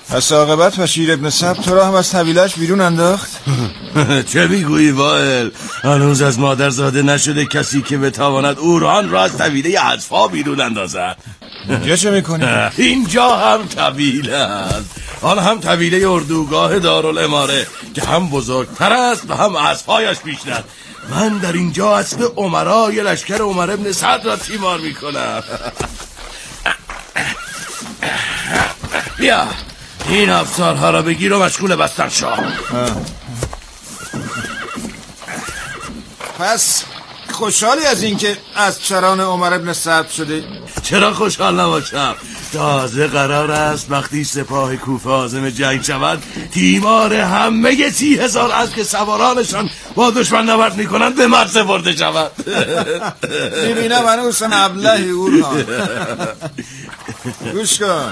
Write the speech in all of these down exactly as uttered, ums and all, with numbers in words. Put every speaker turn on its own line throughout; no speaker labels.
پس عاقبت بشیر ابن سبت تو را هم از طویلش بیرون انداخت؟
چه میگویی وائل؟ هنوز از مادر زاده نشده کسی که بتواند اوران را از طویله اطفا بیرون اندازد.
اینجا چه میکنی؟
اینجا هم طویله است، آن هم طویله اردوگاه دارالاماره که هم بزرگتر است و هم اسبهایش بیشتر. من در اینجا اسب امرای لشکر عمر ابن سعد را تیمار میکنم. بیا این افسارها را بگیر و مشغول بستن شاه.
پس خوشحالی از اینکه از چران عمر ابن سعد شده؟
چرا خوشحال نباشم؟ تازه قرار است وقتی سپاه کوفه عازم جنگ شود تیمار همه سی هزار از که سوارانشان با دشمن نبرد میکنند به مرز برده شود.
میبینم هنوز ابلهی اوران. گوش کن،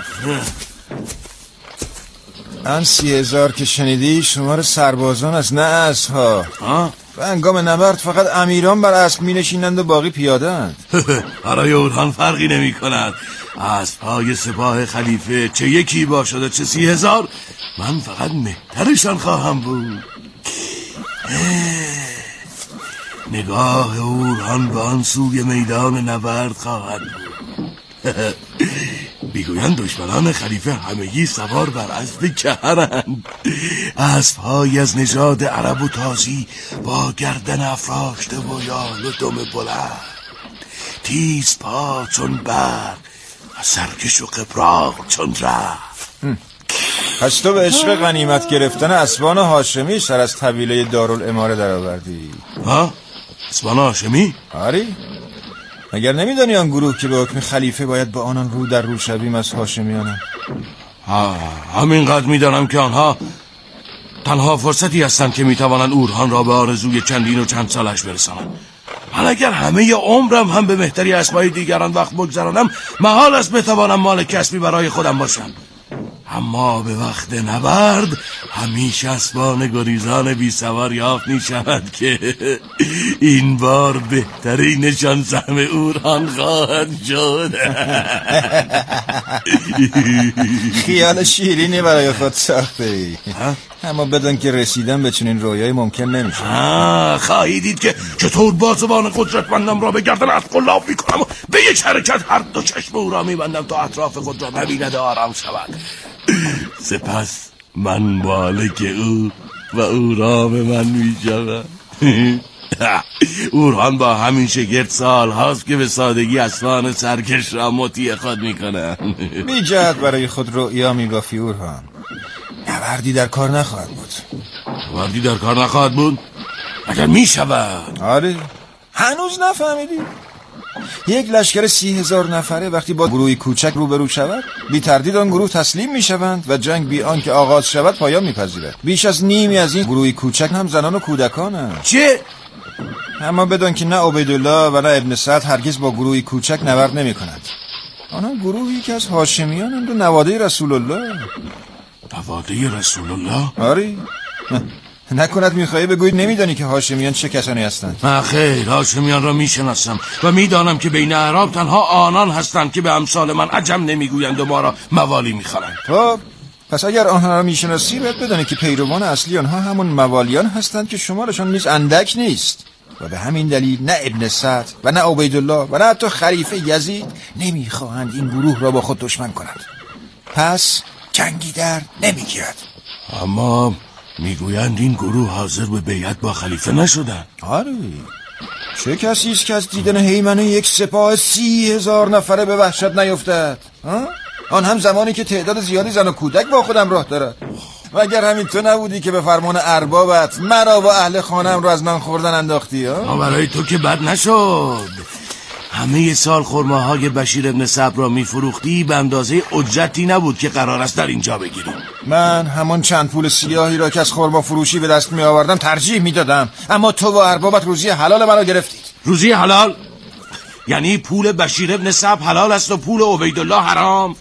آن سی هزار که شنیدی شمار سربازان است، نه اسبها. و انگام نبرد فقط امیران بر اسب می نشینند و باقی پیاده اند.
برای اونها فرقی نمی کند. اسبهای سپاه خلیفه چه یکی باشد و چه سی هزار، من فقط مهترشان خواهم بود. نگاه اوران به آن سوی میدان نبرد خواهد بود. بیگویند دشمنان خلیفه همگی سوار بر اسب کهرند، اسب‌های از نژاد عرب و تازی با گردن افراشته و یال و دم بلند، تیز پا چون برق و سرکش و قبراق چون رعد.
پس تو به عشق غنیمت گرفتن اسبان هاشمی سر از طویله دارالاماره در آوردی؟
ها؟ اسبان هاشمی؟
آری؟ مگر نمیدانی آن گروه که به حکم خلیفه باید با آنان رو در رو شویم از هاشمیانم؟
ها، همینقدر میدانم که آنها تنها فرصتی هستند که میتوانند اورهان را به آرزوی چندین و چند سالش برسانند. من اگر همه عمرم هم به مهتری اسبای دیگران وقت بگذرانم محال است بتوانم مال کسبی برای خودم باشم. اما به وقت نبرد همیشه اسبان گریزان بی سوار یافت می شود که این بار بهترینشان سهم اوران خواهد شد.
خیال شیرینی برای خود ساخته ای، اما بدون که رسیدن به چنین رویای ممکن نمیشه.
خواهی دید که چطور بازوان قدرتمندم را به گردن از قلاب می کنم و به یک حرکت هر دو چشم او را می بندم تا اطراف خود را نبیند آرام شود. سپس من مالک او و او را به من می شود. اوران با همین شگرد سال هاست که به سادگی اسبان سرکش را مطیع خود می کنن.
بی جهت برای خود رؤیا می بافی اوران. نبردی در کار نخواهد بود.
نبردی در کار نخواهد بود؟ اگر می شود.
آره، هنوز نفهمیدی؟ یک لشکر سی هزار نفره وقتی با گروهی کوچک روبرو شود بی تردید آن گروه تسلیم می شوند و جنگ بی آن که آغاز شود پایان می پذیرد. بیش از نیمی از این گروهی کوچک هم زنان و کودکانند.
چه؟
اما بدان که نه عبیدالله و نه ابن سعد هرگز با گروهی کوچک نبرد نمی کنند. آنها گروهی که از هاشمیانند و نواده رسول الله.
نواده رسول الله؟
آری، نکند میخواهی بگویی نمیدانی که هاشمیان چه کسانی هستند؟
نه خیر، هاشمیان را میشناسم و میدانم که بین اعراب تنها آنان هستند که به امثال من عجم نمیگویند و ما را موالی میخوانند.
خب پس اگر آنها را میشناسی باید بدانی که پیروان اصلی آنها همون موالیان هستند که شمارشان نیز اندک نیست و به همین دلیل نه ابن سعد و نه عبیدالله و نه حتی خلیفه یزید نمیخواهند این گروه را با خود دشمن کنند. پس جنگی در نمیگیرد.
اما میگویند این گروه حاضر به بیعت با خلیفه نشدن.
آره، چه کسی است که از دیدن هیمنه یک سپاه سی هزار نفره به وحشت نیفتد؟ آن هم زمانی که تعداد زیادی زن و کودک با خودم راه دارد. و اگر همین تو نبودی که به فرمان اربابت مرا و اهل خانم را از نان خوردن انداختی؟ ها
برای تو که بد نشد. همه سال خرماهای بشیر ابن صبر را میفروختی به اندازه اجرتی نبود که قرار است در اینجا بگیریم.
من همون چند پول سیاهی را که از خرما فروشی به دست می آوردم ترجیح می دادم، اما تو و اربابت روزی حلال منو گرفتید.
روزی حلال؟ یعنی پول بشیر ابن صبر حلال است و پول عبیدالله حرام؟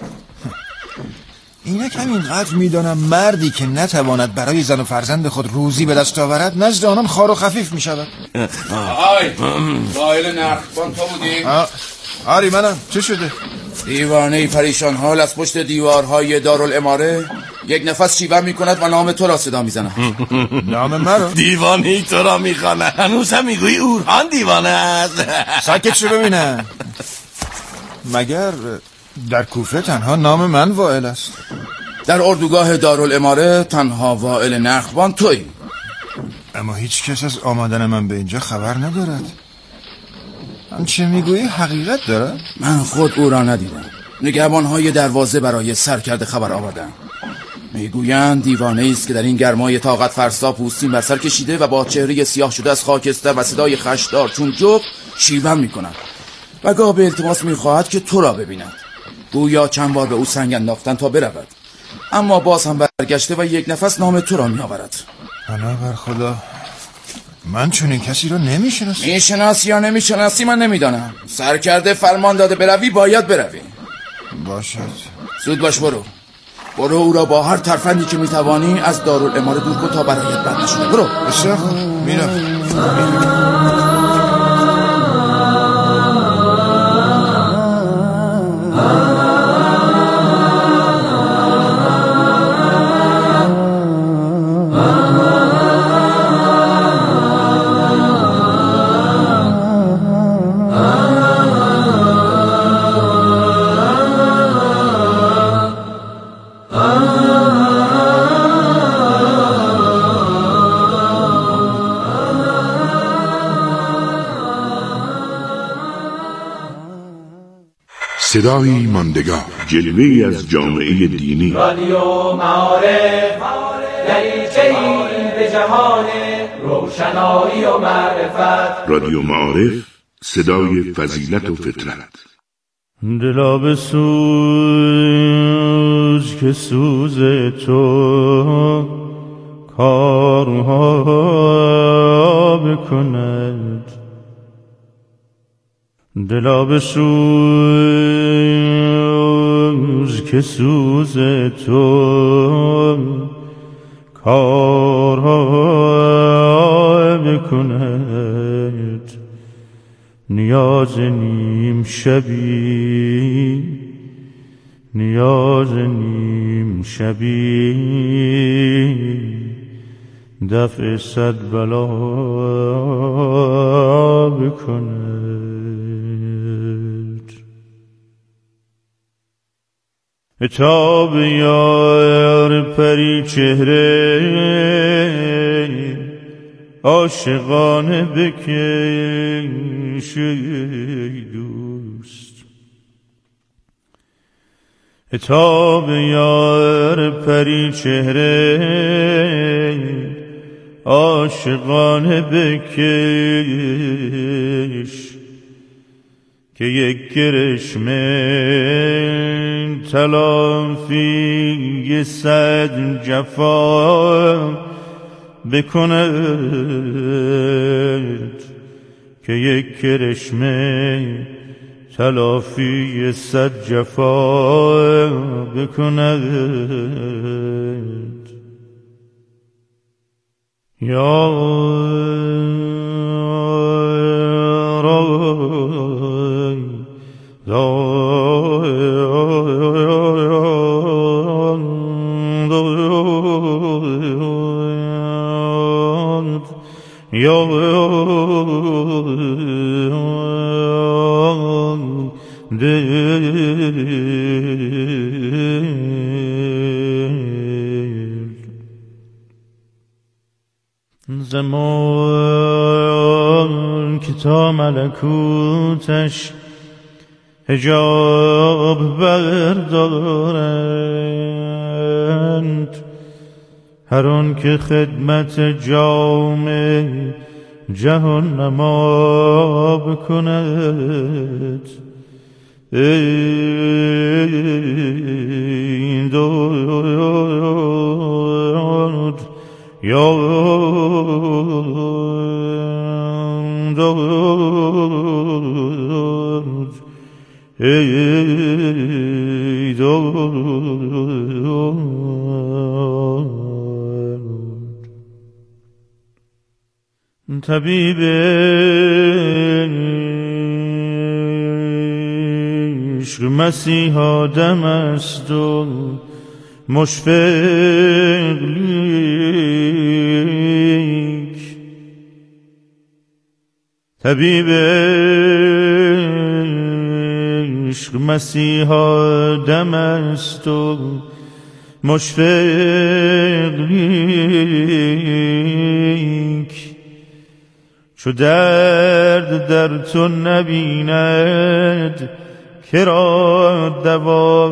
اینک همینقدر میدانم مردی که نتواند برای زن و فرزند خود روزی به دست آورد نزد آنان خار و خفیف می شود.
آی قائل نرخبان تو بودی؟
آری منم. چه شده؟
دیوانه پریشان حال از پشت دیوارهای دارالاماره یک نفس شیون میکند و نام تو را صدا میزند.
نام مرا؟
دیوانه‌ای تو را میخوانه. هنوز هم میگویی اورهان دیوانه است.
ساکت شو ببینم. مگر در کوفه تنها نام من وائل است؟
در اردوگاه دارالاماره تنها وائل نخبان تویی.
اما هیچ کس از آمدن من به اینجا خبر ندارد. آنچه میگویی حقیقت دارد؟
من خود او را ندیدم. نگهبانهای دروازه برای سرکرد خبر آوردن. میگویند دیوانه است که در این گرمای طاقت فرسا پوستین بر سر کشیده و با چهره سیاه شده از خاکستر و صدای خشدار چون جغ شیون میکند و گاه به التماس میخواهد که تو را ببیند. گویا چند بار به او سنگ انداختن تا برود، اما باز هم برگشته و یک نفس نام تو را میآورد.
پناه بر خدا، من چون این کسی را نمیشناسم.
میشناسی یا نمیشناسی من نمیدانم. سرکرده فرمان داده بروی، باید بروی.
باشد.
زود باش، برو برو او را با هر ترفندی که میتوانی از دارالاماره دور کن تا برایت بد نشده. برو.
بسیار خوب، میرم.
صدایی ماندگار، جلوه‌ای از جامعه دینی.
رادیو معارف، دریچه‌ای به جهان روشنایی و معرفت.
رادیو معارف، صدای فضیلت و فطرت.
دلا بسوز که سوز تو کارها بکند، دلا بسوز که سوز تو کارها بکند. نیاز نیم شبی، نیاز نیم شبی دفع صد بلا بکند. عتاب یار پری چهره عاشقانه بکش دوست. عتاب یار پری چهره عاشقانه بکش که یک کرشمه تلافی صد جفا بکند، که یک کرشمه تلافی صد جفا بکند. یا رای یا زمان که تا ملکوتش حجاب بردارند، هر آن که خدمت جام جهان نما بکند. ای داد یا داد، ای داد. طبیب عشق مسیح آدم است و مشفق لیک طبیب عشق مسیحا دم است و مشفق لیک چو درد در تو نبیند که را دوا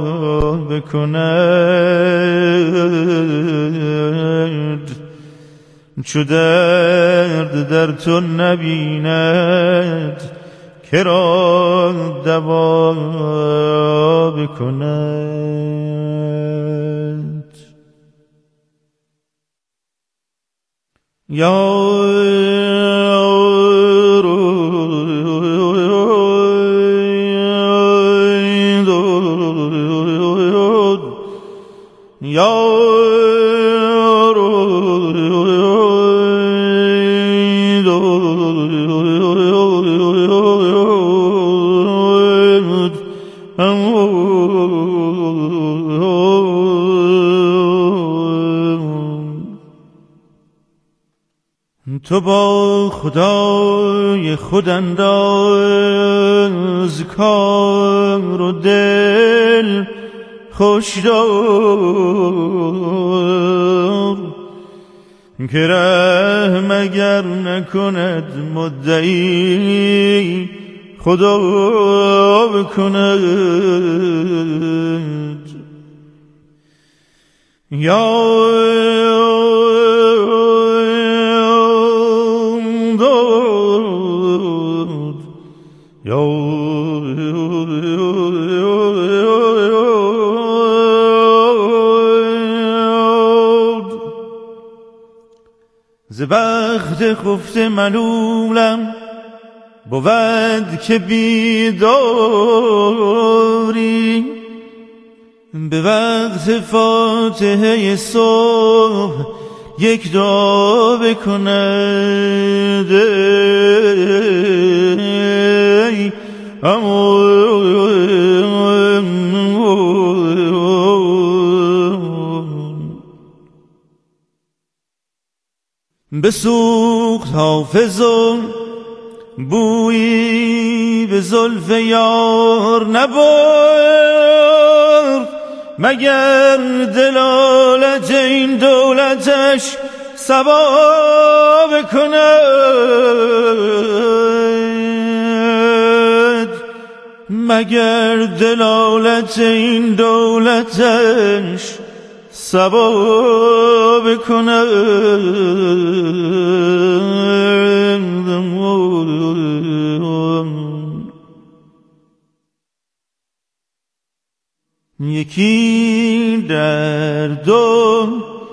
بکند چو درد در تو نبیند که را دوا بکند یا تو با خدای خود انداز کار و دل خوش دار که رحم اگر نکند مدعی خدا بکند یا ز بخت خفته ملولم بود که بیداری به وقت فاتحه صبح یک دعا بکند ای بسوخت حافظ و بویی به زلف یار نبرد مگر دلالت این دولتش صبا بکند مگر دلالت این دولتش صبا بکند یکی درد و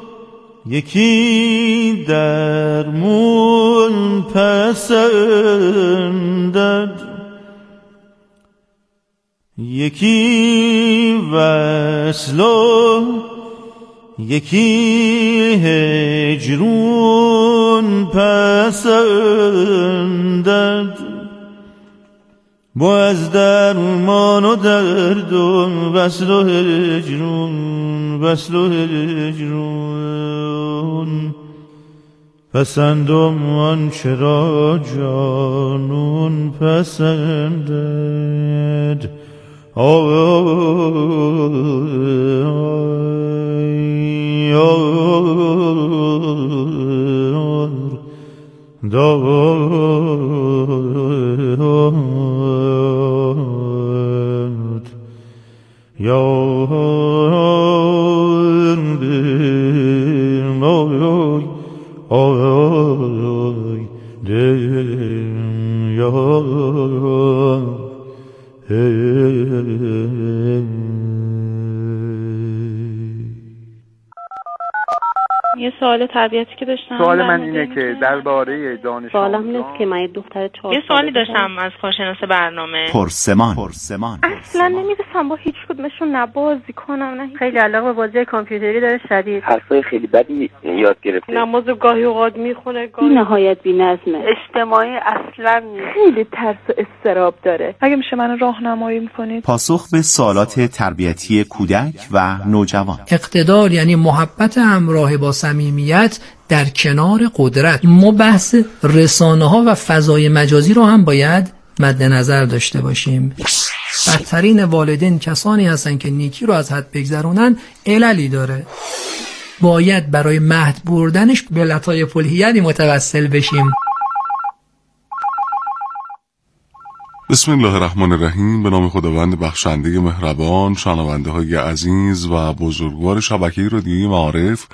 یکی درمون پسندد یکی وصل و یکی هجرون پسندد با از درمان و درد و وصل و هجرون وصل و هجرون پسندم آنچه را جانون پسندد آی داد یا
یه سوال تربیتی که داشتم.
سوال من اینه که درباره دانش
سوالم اینه که من یه دختر چهار
یه سوالی داشتم از کارشناس برنامه.
پرسمان پرسمان
اصلا نمیرسم با هیچ کدومشون نبازی کنم، نه خیلی علاقه به بازی کامپیوتری داره شدید.
حرفای خیلی بدی یاد گرفته.
نمازو گاهی اوقات میخونه، گاهی نهایت بی‌نظمه. اجتماعی اصلا نیست. خیلی ترس و اضطراب داره.
اگه میشه منو راهنمایی میکنید؟
پاسخ به سوالات تربیتی کودک و نوجوان.
اقتدار یعنی محبت همراه با صمیمیت در کنار قدرت. ما بحث رسانه ها و فضای مجازی رو هم باید مد نظر داشته باشیم. بدترین والدین کسانی هستن که نیکی رو از حد بگذرونن. عللی داره، باید برای مهد بردنش به لطایف الحیلی متوسل بشیم.
بسم الله الرحمن الرحیم. به نام خداوند بخشنده مهربان. شنونده های عزیز و بزرگوار شبکه رادیویی معارف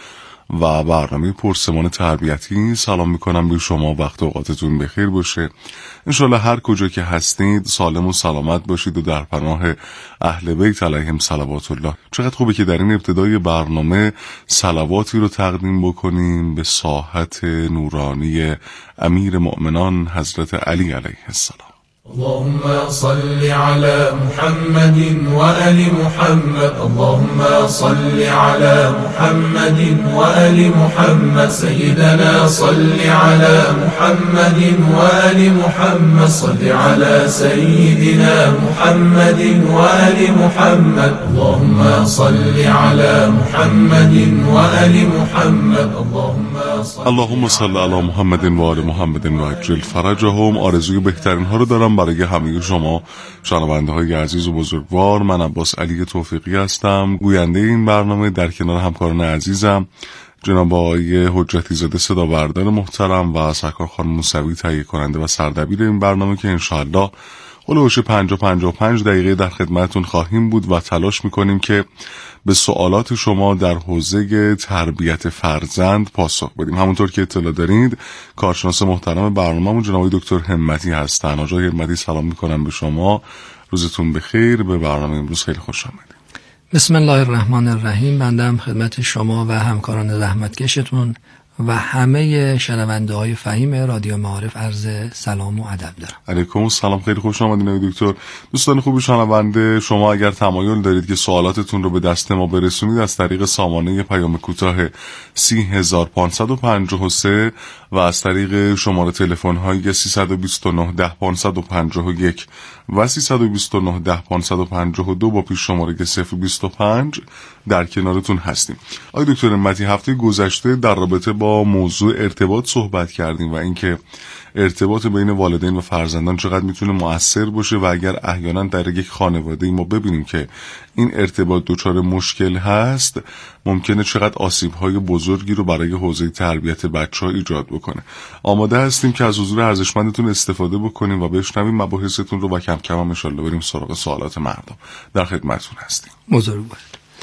و برنامه پرسمان تربیتی، سلام میکنم به شما. وقت اوقاتتون بخیر باشه. انشالله هر کجا که هستید سالم و سلامت باشید و در پناه اهل بیت علیهم صلوات الله. چقدر خوبه که در این ابتدای برنامه صلواتی رو تقدیم بکنیم به ساحت نورانی امیر مؤمنان حضرت علی علیه السلام.
اللهم صل على محمد وآل محمد. اللهم صل على محمد وآل محمد. سيدنا صل على محمد وآل محمد. صل على سيدنا محمد وآل محمد. اللهم صل على محمد وآل محمد. اللهم صل
اللهم صل على محمد و آل محمد و عجل فرجهم. آرزوی بهترین ها رو دارم برای همه شما شنونده های عزیز و بزرگوار. من عباس علی توفیقی هستم، گوینده این برنامه در کنار همکاران عزیزم جناب آقای حجتی زاده صدا بردار محترم و سرکار خانم موسوی تهیه کننده و سردبیر این برنامه که انشاءالله هلوش پنجاه پنجاه و پنج دقیقه در خدمتتون خواهیم بود و تلاش میکنیم که به سوالات شما در حوزه تربیت فرزند پاسخ بدیم. همونطور که اطلاع دارید کارشناس محترم برنامه‌مون جناب دکتر همتی هستن. آقای همتی سلام میکنم به شما، روزتون بخیر. به برنامه امروز خیلی خوش آمدید.
بسم الله الرحمن الرحیم. بنده خدمت شما و همکاران زحمتکشتون و همه شنونده های فهیم رادیو معارف عرض سلام و ادب دارم.
علیکم السلام، خیلی خوش آمدید دکتر. دوستان خوبی شنونده، شما اگر تمایل دارید که سوالاتتون رو به دست ما برسونید از طریق سامانه پیام کوتاه سی هزار پانصد و پنجاه و سه و از طریق شماره تلفن های سیصد و بیست و نه ده پانصد و پنجاه و یک و سیصد و بیست و نه ده پانصد و پنجاه و دو با پیش شماره صفر بیست و پنج در کنارتون هستیم. آقای دکتر همتی، هفته گذشته در رابطه با موضوع ارتباط صحبت کردیم و اینکه ارتباط بین والدین و فرزندان چقدر میتونه مؤثر باشه و اگر احیانا در یک خانواده ما ببینیم که این ارتباط دچار مشکل هست ممکنه چقدر آسیب‌های بزرگی رو برای حوزه تربیت بچه‌ها ایجاد بکنه. آماده هستیم که از حضور ارزشمندتون استفاده بکنیم و بشنویم مباحثتون رو و کم کم هم انشالله بریم سراغ سوالات مردم. در خدمتتون هستیم.
بزرگوار.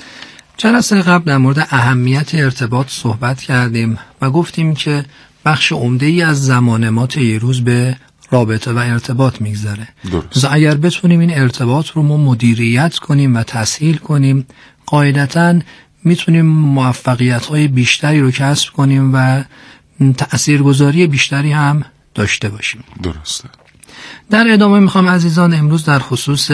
جلسه قبل در مورد اهمیت ارتباط صحبت کردیم و گفتیم که بخش عمده‌ای از زمان ما طی روز به رابطه و ارتباط میگذره. درست. اگر بتونیم این ارتباط رو ما مدیریت کنیم و تسهیل کنیم، قاعدتاً میتونیم موفقیت‌های بیشتری رو کسب کنیم و تأثیرگذاری بیشتری هم داشته باشیم.
درسته.
در ادامه میخوام عزیزان امروز در خصوص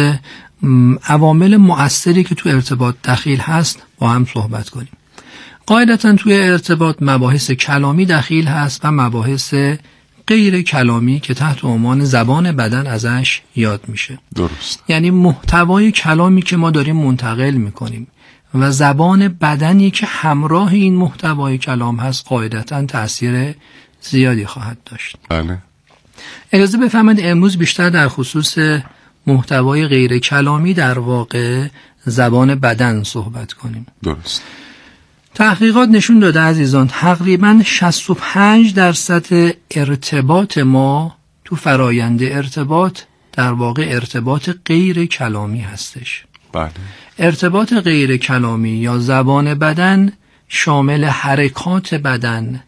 عوامل مؤثری که تو ارتباط دخیل هست با هم صحبت کنیم. قاعدتاً توی ارتباط مباحث کلامی دخیل هست و مباحث غیر کلامی که تحت عنوان زبان بدن ازش یاد میشه.
درست.
یعنی محتوای کلامی که ما داریم منتقل میکنیم و زبان بدنی که همراه این محتوای کلام هست قاعدتاً تأثیر زیادی خواهد داشت.
بله.
اجازه بفرمایید امروز بیشتر در خصوص محتوای غیر کلامی در واقع زبان بدن صحبت کنیم.
درست.
تحقیقات نشون داده عزیزان تقریباً شصت و پنج درصد ارتباط ما تو فرایند ارتباط در واقع ارتباط غیر کلامی هستش.
بله.
ارتباط غیر کلامی یا زبان بدن شامل حرکات بدن،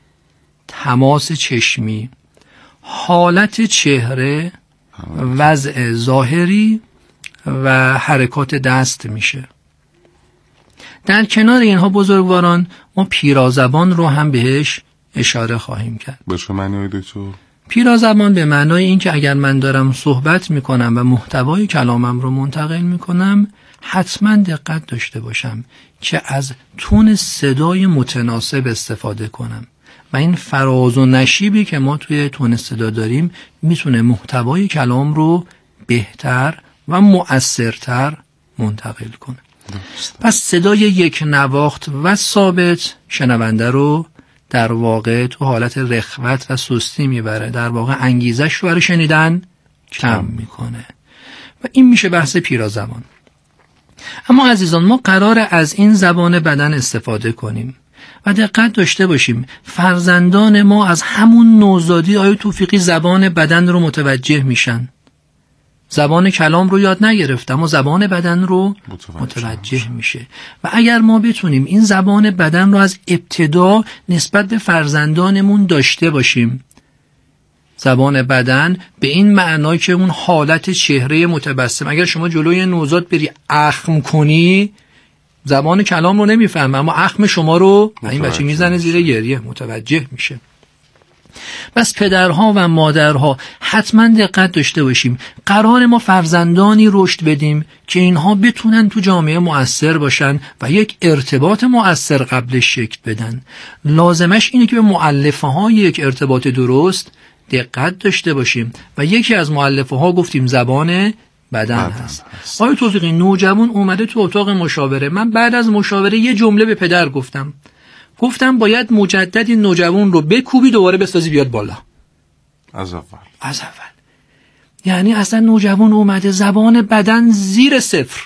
تماس چشمی، حالت چهره، وضع ظاهری و حرکات دست میشه. در کنار اینها بزرگواران ما پیرازبان رو هم بهش اشاره خواهیم کرد.
به چه معنی دکتر؟
پیرازبان به معنای این که اگر من دارم صحبت میکنم و محتوای کلامم رو منتقل میکنم حتما دقت داشته باشم که از تون صدای متناسب استفاده کنم و این فراز و نشیبی که ما توی تون صدا داریم میتونه محتوای کلام رو بهتر و مؤثرتر منتقل کنه. پس صدای یک نواخت و ثابت شنونده رو در واقع تو حالت رخوت و سستی میبره، در واقع انگیزش رو برای شنیدن کم میکنه و این میشه بحث پیرازبان. اما عزیزان ما قرار از این زبان بدن استفاده کنیم و دقت داشته باشیم فرزندان ما از همون نوزادی آیه توفیقی زبان بدن رو متوجه میشن. زبان کلام رو یاد نگرفت اما زبان بدن رو متوجه, متوجه میشه و اگر ما بتونیم این زبان بدن رو از ابتدا نسبت به فرزندانمون داشته باشیم، زبان بدن به این معنای که اون حالت چهره متبسم، اگر شما جلوی نوزاد بری اخم کنی زبان کلام رو نمیفهمه اما اخم شما رو این بچه میزنه زیر گریه، متوجه میشه. بس پدرها و مادرها حتما دقت داشته باشیم قرار ما فرزندانی رشد بدیم که اینها بتونن تو جامعه مؤثر باشن و یک ارتباط مؤثر قبلش شکل بدن. لازمش اینه که به مؤلفه های یک ارتباط درست دقت داشته باشیم و یکی از مؤلفه ها گفتیم زبان بدن, بدن هست. آقای توفیقی نوجوان اومده تو اتاق مشاوره، من بعد از مشاوره یه جمله به پدر گفتم گفتم باید مجدد این نوجوان رو بکوبی دوباره بسازی بیاد بالا
از اول
از اول یعنی اصلا نوجوان اومده زبان بدن زیر صفر.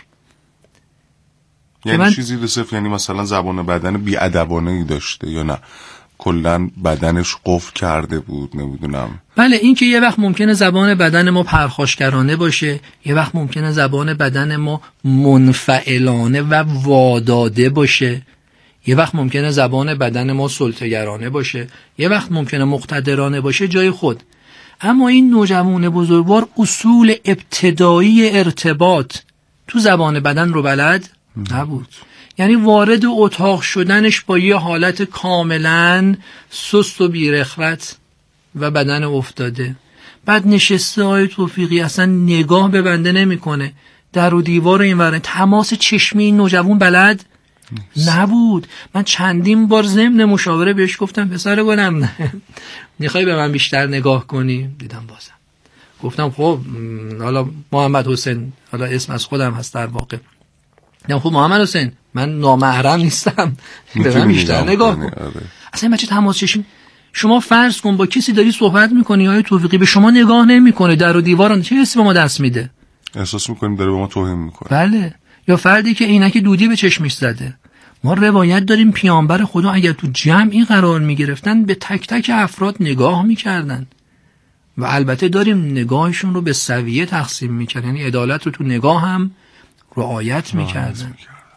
یعنی
من...
چی زیر صفر؟ یعنی مثلا زبان بدن بی‌ادبانه‌ای داشته یا نه کلن بدنش قفل کرده بود؟ نمیدونم.
بله این که یه وقت ممکنه زبان بدن ما پرخاشگرانه باشه، یه وقت ممکنه زبان بدن ما منفعلانه و واداده باشه، یه وقت ممکنه زبان بدن ما سلطه‌گرانه باشه، یه وقت ممکنه مقتدرانه باشه جای خود. اما این نوجوان بزرگوار اصول ابتدایی ارتباط تو زبان بدن رو بلد نبود. یعنی وارد اتاق شدنش با یه حالت کاملا سست و بیرخوت و بدن افتاده، بعد نشسته آقای توفیقی اصلا نگاه به بنده نمی کنه، در و دیوار این ورن تماس چشمی این نوجوان بلد نبود. من چندین بار ضمن مشاوره بهش گفتم پسر گلم نه میخوای به من بیشتر نگاه کنی؟ دیدم بازم گفتم خب حالا محمد حسین، حالا اسم از خودم هست در واقع، دیدم خب محمد حسین من نامحرم نیستم به من بیشتر نگاه کن. اصلا این بچه تماس چشم، شما فرض کن با کسی داری صحبت میکنی آقای توفیقی به شما نگاه نمیکنه، در و دیواران چه حسی به ما دست میده؟
احساس میکنیم داره به ما توهین میکنه.
بله. یا فردی که عینک دودی به چشمش زده. ما روایت داریم پیامبر خدا اگر تو جمعی قرار میگرفتن به تک تک افراد نگاه میکردن و البته داریم نگاهشون رو به سویه تقسیم میکردن، یعنی عدالت رو تو نگاه هم رعایت میکردن.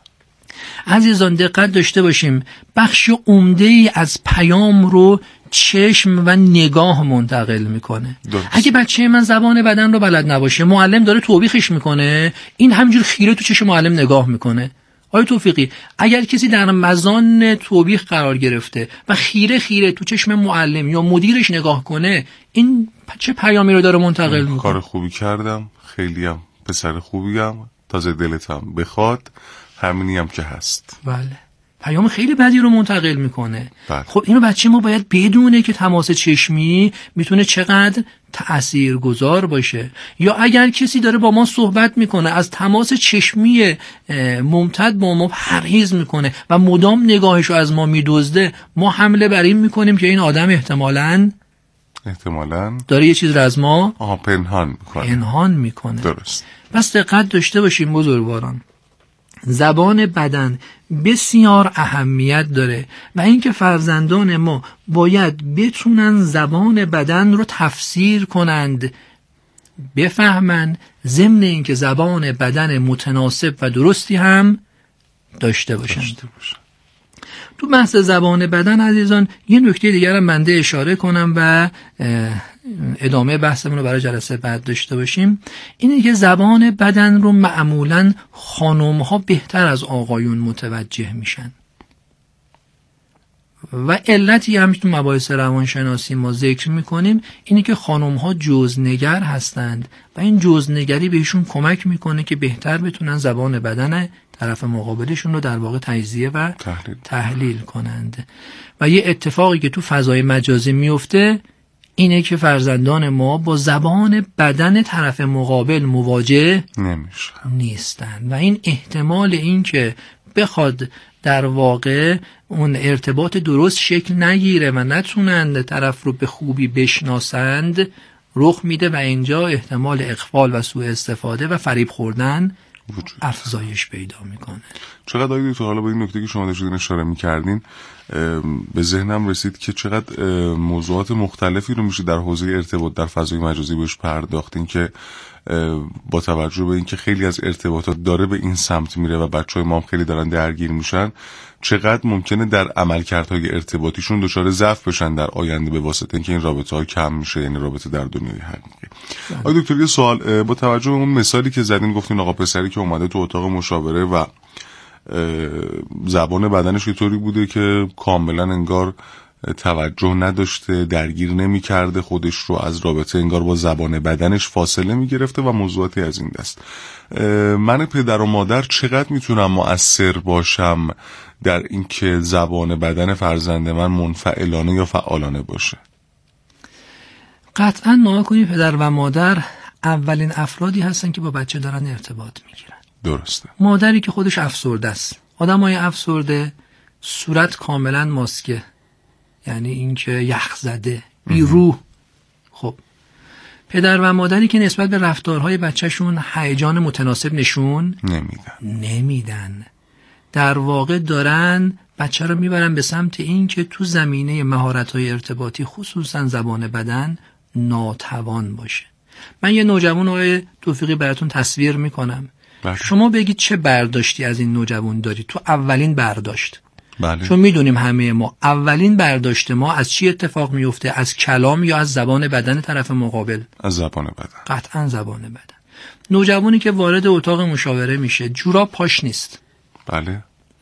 عزیزان دقت داشته باشیم بخش عمده‌ای از پیام رو چشم و نگاه منتقل میکنه. اگه بچه من زبان بدن رو بلد نباشه، معلم داره توبیخش میکنه، این همینجور خیره تو چشم معلم نگاه میکنه. آقای توفیقی اگر کسی در مزان توبیخ قرار گرفته و خیره خیره تو چشم معلم یا مدیرش نگاه کنه، این چه پیامی رو داره منتقل میکنه؟
کار خوبی کردم، خیلی هم پسر خوبیم، تازه دلتم بخواد، همینی هم که هست.
بله پیام خیلی بدی رو منتقل میکنه.
بله.
خب اینو بچه ما باید بدونه که تماس چشمی میتونه چقدر تأثیرگذار باشه. یا اگر کسی داره با ما صحبت میکنه از تماس چشمی ممتد با ما پرهیز میکنه و مدام نگاهشو از ما میدزده، ما حمله بر این میکنیم که این آدم احتمالاً
احتمالاً
داره یه چیز رو از ما
آها پنهان میکنه.
پنهان میکنه.
درست.
بس دقت داشته باشیم بزرگواران، زبان بدن بسیار اهمیت داره و اینکه فرزندان ما باید بتونن زبان بدن رو تفسیر کنند، بفهمن، ضمن اینکه زبان بدن متناسب و درستی هم داشته باشن. داشته باشن. تو بحث زبان بدن عزیزان یه نکته دیگر هم بنده اشاره کنم و ادامه بحثمون رو برای جلسه بعد داشته باشیم، اینه که زبان بدن رو معمولاً خانم‌ها بهتر از آقایون متوجه میشن و علتی هم تو مباحث روانشناسی ما ذکر میکنیم اینه که خانم‌ها جزنگر هستند و این جزنگری بهشون کمک میکنه که بهتر بتونن زبان بدن طرف مقابلشون رو در واقع تجزیه و تحلیل, تحلیل کنند. و یه اتفاقی که تو فضای مجازی میفته اینه که فرزندان ما با زبان بدن طرف مقابل مواجه
نمیشه
نیستن و این احتمال این که بخواد در واقع اون ارتباط درست شکل نگیره و نتونند طرف رو به خوبی بشناسند رخ میده و اینجا احتمال اغفال و سوء استفاده و فریب خوردن وجود افزایش پیدا میکنه.
چقدر آقای دکتر حالا با این نکته که شما داشتین اشاره میکردین به ذهنم رسید که چقدر موضوعات مختلفی رو میشه در حوزه ارتباط در فضای مجازی بهش پرداختین که با توجه به اینکه خیلی از ارتباطات داره به این سمت میره و بچهای ما هم خیلی دارن درگیر میشن، چقدر ممکنه در عملکردهای ارتباطیشون دچار ضعف بشن در آینده به واسطه اینکه این رابطه ها کم میشه، یعنی رابطه در دنیای حقیقی. آقای دکتر یه سوال، با توجه به اون مثالی که زدین، گفتین آقا پسری که اومده تو اتاق مشاوره و زبان بدنش یه طوری بوده که کاملا انگار توجه نداشته، درگیر نمی کرده خودش رو از رابطه، انگار با زبان بدنش فاصله می گرفته و موضوعاتی از این دست. من پدر و مادر چقدر میتونم مؤثر باشم در اینکه زبان بدن فرزند من منفعلانه یا فعالانه باشه؟
قطعا نگاه کنید پدر و مادر اولین افرادی هستن که با بچه دارن ارتباط میگیرن.
درسته.
مادری که خودش افسرده است، آدمای افسرده صورت کاملا ماسکه، یعنی اینکه یخ زده، بی روح. خب پدر و مادری که نسبت به رفتارهای بچهشون هیجان متناسب نشون
نمیدن
نمیدن در واقع دارن بچه رو میبرن به سمت این که تو زمینه مهارت‌های ارتباطی خصوصا زبان بدن ناتوان باشه. من یه نوجوان آقای توفیقی براتون تصویر میکنم. بله. شما بگید چه برداشتی از این نوجوان داری تو اولین برداشت؟
بله.
چون میدونیم همه ما اولین برداشت ما از چی اتفاق میفته؟ از کلام یا از زبان بدن طرف مقابل؟
از زبان بدن.
قطعا زبان بدن. نوجوانی که وارد اتاق مشاوره میشه جوراب پاش نیست.
بله.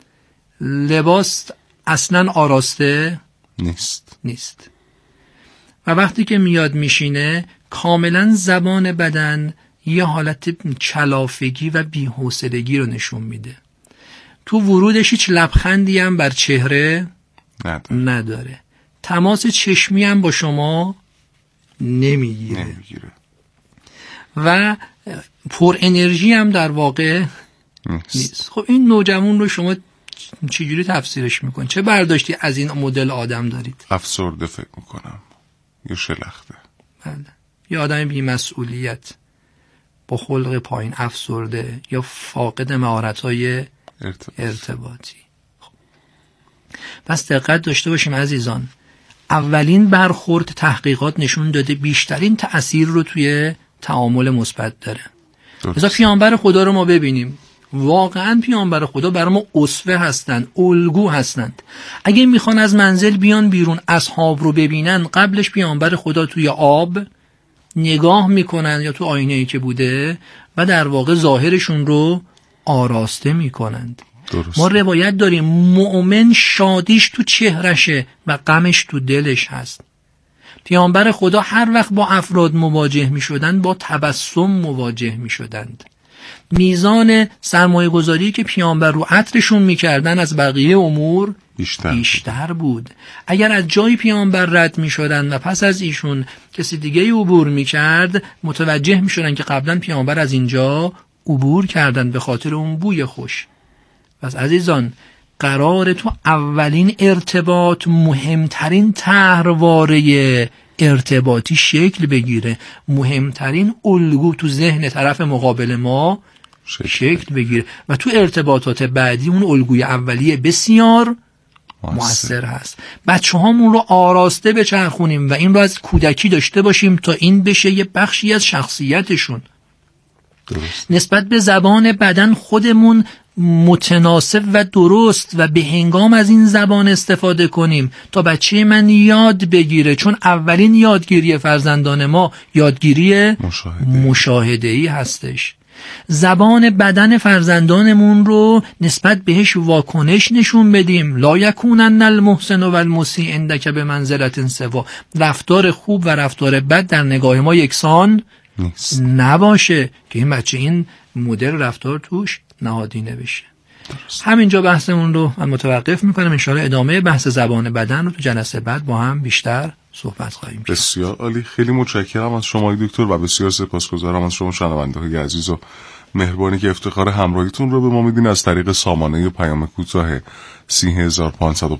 لباس اصلا آراسته
نیست
نیست و وقتی که میاد میشینه کاملا زبان بدن یه حالت کلافگی و بی‌حوصلگی رو نشون میده. تو ورودش هیچ لبخندی هم بر چهره
نداره,
نداره. تماس چشمی هم با شما نمیگیره,
نمیگیره.
و پر انرژی هم در واقع نیست, نیست. خب این نوجوان رو شما چجوری تفسیرش میکنید؟ چه برداشتی از این مدل آدم دارید؟
افسرده فکر میکنم، یا شلخته.
بله. یا آدم بی‌مسئولیت با خلق پایین، افسرده یا فاقد مهارت‌های
ارتباط.
ارتباطی. خب. پس دقت داشته باشیم عزیزان، اولین برخورد تحقیقات نشون داده بیشترین تأثیر رو توی تعامل مثبت داره. مثلا پیامبر خدا رو ما ببینیم، واقعا پیامبر خدا برای ما اسوه هستند، الگو هستند. اگه میخوان از منزل بیان بیرون اصحاب رو ببینن، قبلش پیامبر خدا توی آب نگاه میکنن یا تو آینه‌ای که بوده و در واقع ظاهرشون رو آراسته میکنند.
درست.
ما روایت داریم مؤمن شادیش تو چهرشه و غمش تو دلش هست. پیامبر خدا هر وقت با افراد مواجه میشدند با تبسم مواجه میشدند. میزان سرمایه گذاری که پیامبر رو عطرشون میکردن از بقیه امور
بیشتر,
بیشتر بود. اگر از جای پیامبر رد میشدن و پس از ایشون کسی دیگه عبور میکرد، متوجه میشدن که قبلا پیامبر از اینجا عبور کردن به خاطر اون بوی خوش. پس عزیزان قرار تو اولین ارتباط مهمترین طرحواره ارتباطی شکل بگیره، مهمترین الگو تو ذهن طرف مقابل ما شکل, شکل بگیره و تو ارتباطات بعدی اون الگوی اولیه بسیار مؤثر هست. بچه هامون رو آراسته بچرخونیم و این رو از کودکی داشته باشیم تا این بشه یه بخشی از شخصیتشون.
درست.
نسبت به زبان بدن خودمون متناسب و درست و به هنگام از این زبان استفاده کنیم تا بچه من یاد بگیره، چون اولین یادگیری فرزندان ما یادگیری مشاهده‌ای هستش. زبان بدن فرزندانمون رو نسبت بهش واکنش نشون بدیم. لا یکونن المحسن و المسیء عندک بمنزلة سوا. رفتار خوب و رفتار بد در نگاه ما یکسان نیست. نباشه که این بچه این مدل رفتار توش نهادینه بشه. درست. همینجا بحثمون رو من متوقف میکنم. انشاءالله ادامه بحث زبان بدن رو تو جلسه بعد با هم بیشتر صحبت خواهیم کرد.
بسیار عالی. خیلی متشکرم از شما دکتر و بسیار سپاسگزارم از شما شنونده های عزیز و مهربانی که افتخار همراهیتون رو به ما میدین از طریق سامانه پیام کوتاه سی هزار و پانصد و